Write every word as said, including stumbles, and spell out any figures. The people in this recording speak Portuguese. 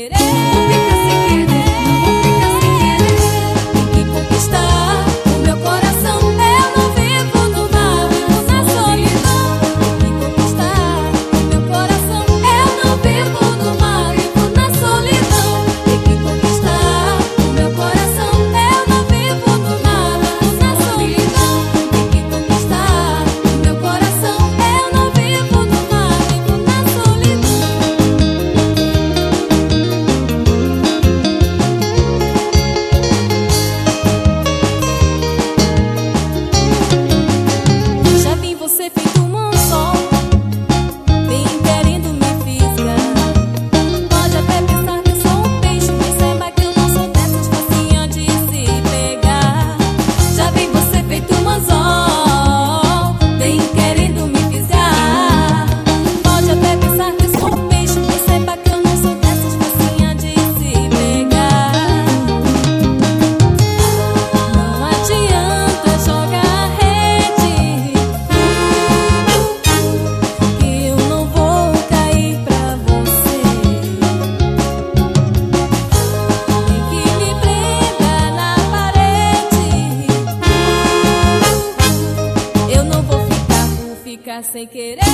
querer. Não fica sem querer, não fica sem querer. Tem que conquistar o meu coração. Eu não vivo no mal, vivo na solidão. Tem que conquistar o meu coração. Eu não vivo no mal, vivo na solidão. Tem que conquistar o meu coração. Eu não vivo no mal, vivo na solidão. Tem que conquistar o meu coração. Eu não vivo no mal, vivo na solidão. Já vi você feito um anzol, bem querendo me fisgar. Pode até pensar que sou um peixe, mas saiba que eu não sou dessas facinha de se pegar. Já vi você feito um anzol, bem querendo me fisgar. Pode até pensar que sou um peixe, mas saiba que eu não sou dessas facinha de se pegar. Não adianta jogar rede, que eu não vou cair pra você. Nem que me prenda na parede, eu não vou ficar por ficar sem querer.